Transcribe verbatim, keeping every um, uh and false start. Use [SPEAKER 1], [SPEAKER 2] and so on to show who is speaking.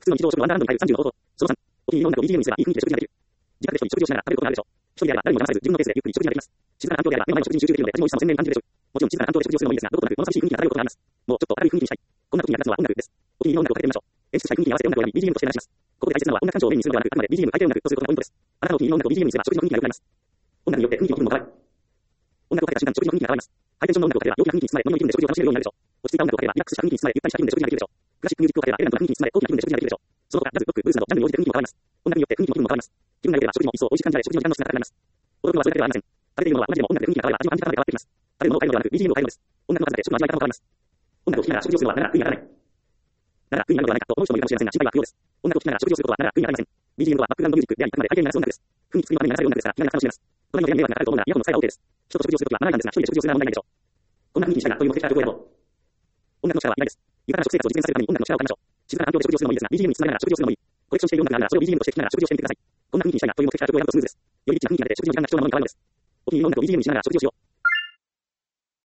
[SPEAKER 1] 普通の日常食のワンダーランドに入るさんじゅうの方法。そのさん、お気に入りの音楽を ビージーエム にすればいい雰囲気で食事ができる。自宅で一人食事をしながら食べることがあるでしょう。一人であれば誰にも邪魔されず自分のペースでゆっくり食事ができます。静かな環境であれば目の前の食事に集中できるので味も美味しさも鮮明に感じるでしょう。もちろん静かな環境で食事をするのもいいですが、どことなく物寂しい雰囲気に漂うことがあります。もうちょっと明るい雰囲気にしたい。こんな時に役立つのは音楽です。お気に入りの音楽をかけてみましょう。演出したい雰囲気に合わせて音楽を選び ビージーエム として流します。ここで大切なのは音楽感情をメインにするのではなく、あくまで ビージーエム 変えて音楽とすることがポイントです。あなたのお気に入りの音楽を ビージーエム にすれば食事の雰囲気が良くなります。音楽によって雰囲気の気分も変わる。音楽をかけた瞬間、食事の雰囲気が変わります。ハイテンションの音楽をかければ陽気な雰囲気に包まれ、ノリのいい気分で食事を楽しめるようになるでしょう。落ち着いた音楽をかければリラックスした雰囲気に包まれ、ゆったりした気分で食事ができるでしょう。クラシックミュージックをかければエレガントな雰囲気に包まれ、高貴な気分で食事ができるでしょう。その他、ジャズ、ロック、ブルースなど、ジャンルに応じて雰囲気も変わります。音楽によって雰囲気の気分も変わります。気分が良ければ食事も一層美味しく感じられ、食事の時間の質が高くなります。驚くのはそれだけではありません。食べているものは同じでも音楽で雰囲気が変われば味の感じ方が変わってきます。食べるものを変えるのではなく ビージーエム を変えるのです。音楽の数だけ食の味わい方も変わります。音楽を聴きながら食事をするのはなかなか苦にならない。なら苦になるのではないかと思う人もいるかもしれませんが、心配は不要です。音楽を聴きながら食事をすることはなかなか苦になりません。ビージーエム とはバックグラウンドミュージックであり、あくまで背景に流す音楽です。雰囲気作りのために流される音楽ですから、気が楽しめます。隣の部屋に迷惑がかかると思うならイヤホンの使いは OK です。人と食事をするときはマナーなんですが、一人で食事をするのは問題ないでしょう。こんな雰囲気にしたいなという目的からどこへやろう。音楽の力はいらないです。豊かな食生活を実践させるために音楽の力を借りましょう。静かな環境で食事をするのもいいですが、ビージーエム につなげながら食事をするのもいい。コレクションしている音楽があるならそれを ビージーエム として聴きながら食事をしてみてください。こんな雰囲気にしたいなという目的からどこへやるとスムーズです。よりリッチな雰囲気が出て食事の時間が長丁場に変わるのです。お気に入りの音楽を ビージーエム にしながら食事をしよう。